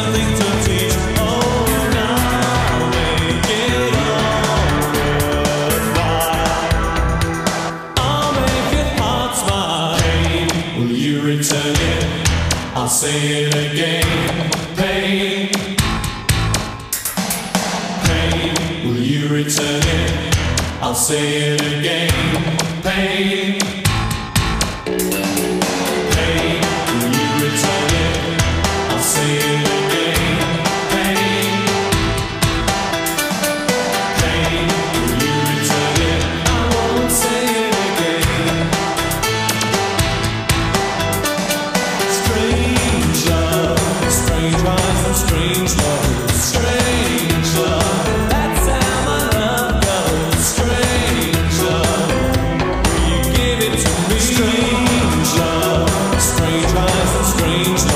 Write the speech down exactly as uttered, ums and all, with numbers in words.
something to teach. Oh, now make it all worthwhile. I'll make your heart smile. Pain, will you return it? I'll say it again. Pain, pain, will you return it? I'll say it again. Pain, pain, will you return it? I'll say it again. Pain, pain, will you return it? I won't say it again. Strange love, strange rise and strange love, strange love. That's how my love goes. Strange love, will you give it to me? Strange love, strange rise and strange love.